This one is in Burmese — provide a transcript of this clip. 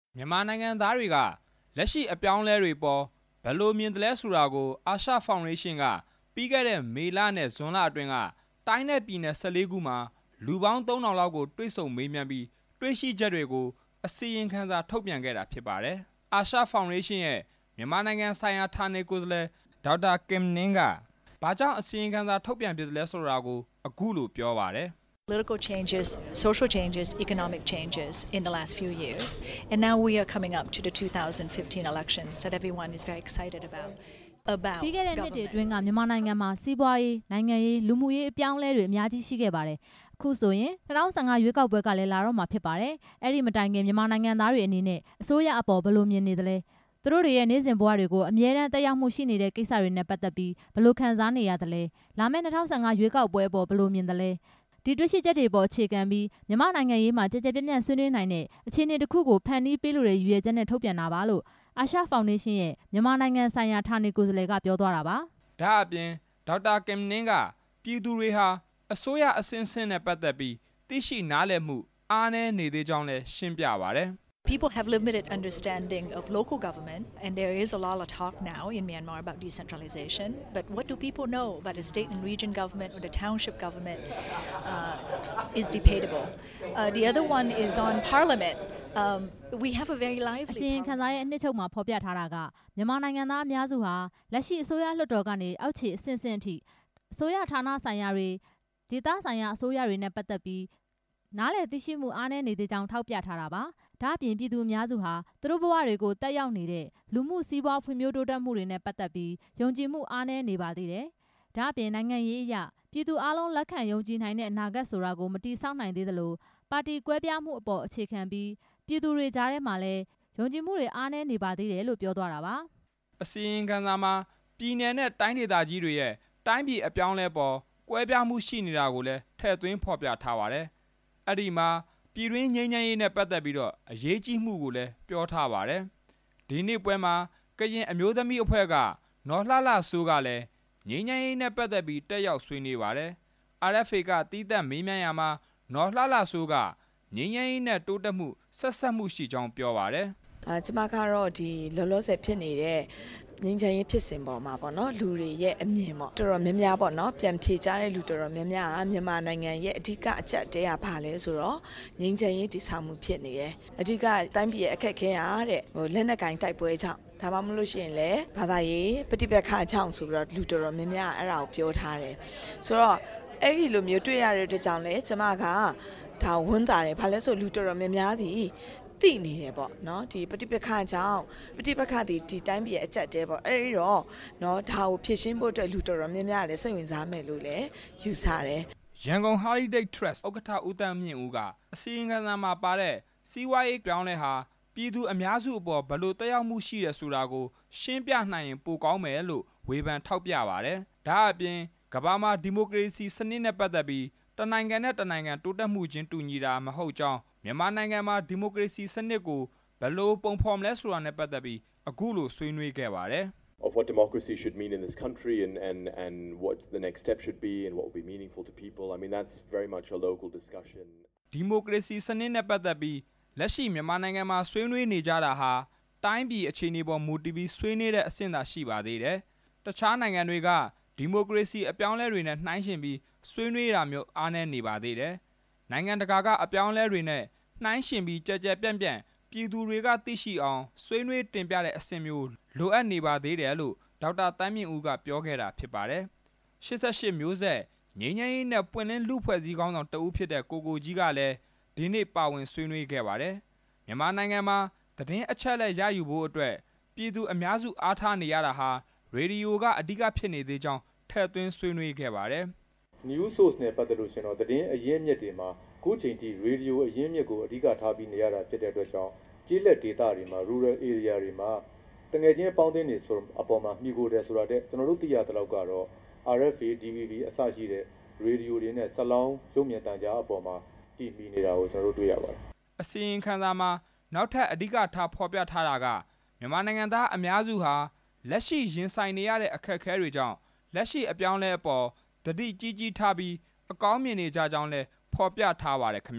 မြန်မာနိုင်ငံသားတွေကလက်ရှိအပြောင်းလဲတွေပေါ်ဘယ်လိုမြင်သလဲဆိုတာကိုအာရှဖောင်ဒေးရှင်းကပြီးခဲ့တဲ့မေလနဲ့ဇွန်လအတွင်းကတိုင်းနယ်ပြည်နယ်14ခုမှာလူပေါင်း3000လောက်ကိုတွေ့ဆုံမေးမြန်းပြီးတွေ့ရှိချက်တွေကိုအစီရင်ခံစာထုတ်ပြန်ခဲ့တာဖြစ်ပါတယ်။အာရှဖောင်ဒေးရှင်းရဲ့မြန်မာနိုင်ငံဆိုင်ရာဌာနေကိုယ်စားလှယ်ဒေါက်တာကင်နင်းကဘာကြောင့်အစီရင်ခံစာထုတ်ပြန်ဖြစ်သလဲဆိုတာကိုအခုလိုပြောပါတယ်။ Political changes, social changes, economic changes in the last few years. And now we are coming up to the 2015 elections that everyone is very excited about. ပြီးခဲ့တဲ့နှစ်တွေအတွင်းကမြန်မာနိုင်ငံမှာစီးပွားရေးနိုင်ငံရေးလူမှုရေးအပြောင်းအလဲတွေအများကြီးရှိခဲ့ပါတယ်။အခုဆိုရင်2015ရွေးကောက်ပွဲကလည်းလာတော့မှာဖြစ်ပါတယ်။အဲ့ဒီမတိုင်ခင်မြန်မာနိုင်ငံသားတွေအနေနဲ့အစိုးရအပေါ်ဘယ်လိုမြင်နေသလဲ။သူတို့တွေရဲ့နေ့စဉ်ဘဝတွေကိုအမြဲတမ်းတက်ရောက်မှုရှိနေတဲ့ကိစ္စတွေနဲ့ပတ်သက်ပြီးဘယ်လိုခံစားနေရသလဲ။လာမယ့်2015ရွေးကောက်ပွဲအပေါ်ဘယ်လိုမြင်သလဲ။ဒီတွေ့ရှိချက်တွေပေါ်အခြေခံပြီးမြန်မာနိုင်ငံရေးမှာကြကြပြန့်ပြန့်ဆွေးနွေးနိုင်တဲ့အခြေအနေတစ်ခုကိုဖန်တီးပေးလို့ရည်ရွယ်ချက်နဲ့ထုတ်ပြန်တာပါလို့အာရှဖောင်ဒေးရှင်းရဲ့မြန်မာနိုင်ငံဆိုင်ရာဌာနေကိုယ်စားလှယ်ကပြောသွားတာပါ။ဒါအပြင်ဒေါက်တာကင်နင်းကပြည်သူတွေဟာအစိုးရအစဉ်အဆက်နဲ့ပတ်သက်ပြီးသိရှိနားလည်မှုအားနည်းနေသေးကြောင်းလည်းရှင်းပြပါတယ်။ People have limited understanding of local government, and there is a lot of talk now in Myanmar about decentralization. But what do people know about the state and region government or the township government is debatable. The other one is on parliament. We have a very lively. အစီရင်ခံစာရဲ့အနှစ်ချုပ်မှာဖော်ပြထားတာကမြန်မာနိုင်ငံသားအများစုဟာလက်ရှိအစိုးရလွှတ်တော်ကနေအောက်ခြေအဆင့်ဆင့်အထိအစိုးရဌာနဆိုင်ရာတွေဒေသဆိုင်ရာအစိုးရတွေနဲ့ပတ်သက်ပြီးနားလည်သိရှိမှုအားနည်းနေသေးကြောင်းထောက်ပြထားတာပါ။ဒါ့အပြင်ပြည်သူအများစုဟာသူတို့ဘဝတွေကိုတက်ရောက်နေတဲ့လူမှုစီးပွားဖွံ့ဖြိုးတိုးတက်မှုတွေနဲ့ပတ်သက်ပြီးယုံကြည်မှုအားနည်းနေပါသေးတယ်။ဒါ့အပြင်နိုင်ငံရေးအရပြည်သူအလုံးလက်ခံယုံကြည်နိုင်တဲ့အနာဂတ်ဆိုတာကိုမတည်ဆောက်နိုင်သေးသလိုပါတီကွဲပြားမှုအပေါ်အခြေခံပြီးပြည်သူတွေကြားထဲမှာလည်းယုံကြည်မှုတွေအားနည်းနေပါသေးတယ်လို့ပြောသွားတာပါ။အစီရင်ခံစာမှာပြည်내နဲ့တိုင်းဒေသကြီးတွေရဲ့တိုင်းပြည်အပြောင်းလဲပေါ်ကွဲပြားမှုရှိနေတာကိုလည်းထည့်သွင်းဖော်ပြထားပါတယ်။အဲ့ဒီမှာပြည်တွင်းငြိမ်းချမ်းရေးနဲ့ပတ်သက်ပြီးတော့အရေးကြီးမှုကိုလည်းပြောထားပါတယ်။ဒီနေ့ပွဲမှာကရင်အမျိုးသမီးအဖွဲ့ကနော်လှလှဆိုးကလည်းငြိမ်းချမ်းရေးနဲ့ပတ်သက်ပြီးတက်ရောက်ဆွေးနွေးပါတယ်။ RFA ကတီးသန့်မေးမြန်းရာမှာနော်လှလှဆိုးကငြိမ်းချမ်းရေးနဲ့တိုးတက်မှုဆက်ဆက်မှုရှိကြောင်းပြောပါတယ်။ကျွန်မကတော့ဒီလောလောဆယ်ဖြစ်နေတဲ့ငင်းချင်ရေးဖြစ်စဉ်ပေါ်မှာပေါ့နော်လူတွေရဲ့အမြင်ပေါ့တော်တော်များများပေါ့နော်ပြန်ဖြေကြတဲ့လူတော်တော်များများမြန်မာနိုင်ငံရဲ့အဓိကအချက်တဲကဘာလဲဆိုတော့ငင်းချင်ရေးတည်ဆောက်မှုဖြစ်နေတယ်အဓိကတိုင်းပြည်ရဲ့အခက်ခဲရတဲ့လက်နက်ကင်တိုက်ပွဲကြောင့်ဒါမှမဟုတ်လို့ရှိရင်လည်းဘာသာရေးပဋိပက္ခကြောင့်ဆိုပြီးတော့လူတော်တော်များများအဲ့ဒါကိုပြောထားတယ်ဆိုတော့အဲ့ဒီလိုမျိုးတွေ့ရတဲ့အတွက်ကြောင့်လည်းကျွန်မကဒါဝန်းတာတယ်ဘာလဲဆိုလူတော်တော်များများသည်သိနေတယ်ပေါ့နော်ဒီပဋိပက္ခကြောင့်ပဋိပက္ခဒီတိုင်းပြည်အကျက်တဲပေါ့အဲ့ဒီတော့နော်ဒါကိုဖြည့်ရှင်းဖို့အတွက်လူတော်တော်များများလည်းစိတ်ဝင်စားမယ်လို့လည်းယူဆတယ်ရန်ကုန် Heritage Trust ဥက္ကဋ္ဌဦးတန်းမြင့်ဦးကအစီရင်ခံစာမှာပါတဲ့စီးပွားရေးပြောင်းလဲဟာပြည်သူအများစုအပေါ်ဘယ်လိုတက်ရောက်မှုရှိတယ်ဆိုတာကိုရှင်းပြနိုင်ရင်ပိုကောင်းမယ်လို့ဝေဖန်ထောက်ပြပါတယ်ဒါအပြင်ကမ္ဘာမှာဒီမိုကရေစီစနစ်နဲ့ပတ်သက်ပြီးတနိုင်ငံနဲ့တနိုင်ငံတိုးတက်မှုချင်းတူညီတာမဟုတ်ကြောင်းမြန်မာနိုင်ငံမှာဒီမိုကရေစီစနစ်ကိုဘယ်လိုပုံဖော်မလဲဆိုတာနဲ့ပတ်သက်ပြီးအခုလိုဆွေးနွေးခဲ့ပါတယ် of what democracy should mean in this country and what the next step should be and what will be meaningful to people. I mean that's very much a local discussion. ဒီမိုကရေစီစနစ်နဲ့ပတ်သက်ပြီးလက်ရှိမြန်မာနိုင်ငံမှာဆွေးနွေးနေကြတာဟာတိုင်းပြည်အခြေအနေပေါ်မူတည်ပြီးဆွေးနွေးတဲ့အဆင့်သာရှိပါသေးတယ်။တခြားနိုင်ငံတွေကဒီမိုကရေစီအပြောင်းလဲတွေနဲ့နှိုင်းယှဉ်ပြီးဆွေးနွေးတာမျိုးအားနည်းနေပါသေးတယ်။နိုင်ငံတကာကအပြောင်းလဲတွေနဲ့နှိုင်းယှဉ်ပြီးကြကြပြန့်ပြန့်ပြည်သူတွေကသိရှိအောင်ဆွေးနွေးတင်ပြတဲ့အဆင့်မျိုးလိုအပ်နေပါသေးတယ်လို့ဒေါက်တာတန်းမြင့်ဦးကပြောခဲ့တာဖြစ်ပါတယ်။88မျိုးဆက်ငြိမ်းချမ်းရေးနဲ့ပွင့်လင်းလူဖွဲ့စည်းကောင်းဆောင်တဦးဖြစ်တဲ့ကိုကြီးကလည်းဒီနေ့ပါဝင်ဆွေးနွေးခဲ့ပါတယ်။မြန်မာနိုင်ငံမှာသတင်းအချက်အလက်ရယူဖို့အတွက်ပြည်သူအများစုအားထားနေရတာဟာရေဒီယိုကအဓိကဖြစ်နေသေးကြောင်းထည့်သွင်းဆွေးနွေးခဲ့ပါတယ်။ News source နဲ့ပတ်သက်လို့ရှင်တော့သတင်းအရင်းမြစ်တွေမှာခုချိန်ထိရေဒီယိုအရင်းမြစ်ကိုအဓိကထားပြီးနေရတာဖြစ်တဲ့အတွက်ကြောင့်ကျေးလက်ဒေသတွေမှာ rural area တွေမှာတငယ်ချင်းအပေါင်းအသင်းတွေဆိုအပေါ်မှာမိကိုတယ်ဆိုတာတဲ့ကျွန်တော်တို့သိရတဲ့လောက်ကတော့ RFA DVB အစရှိတဲ့ရေဒီယိုတွေနဲ့ဆက်လောင်းရုပ်မြင်သံကြားအပေါ်မှာတည်ပြီးနေတာကိုကျွန်တော်တို့တွေ့ရပါတယ်အစီရင်ခံစာမှာနောက်ထပ်အဓိကထားဖော်ပြထားတာကမြန်မာနိုင်ငံသားအများစုဟာလက်ရှိရင်ဆိုင်နေရတဲ့အခက်အခဲတွေကြောင့်လက်ရှိအပြောင်းလဲအပေါ်သတိကြီးကြီးထားပြီးအကောင်းမြင်နေကြကြောင်းလဲဖော်ပြထားပါတယ်ခင်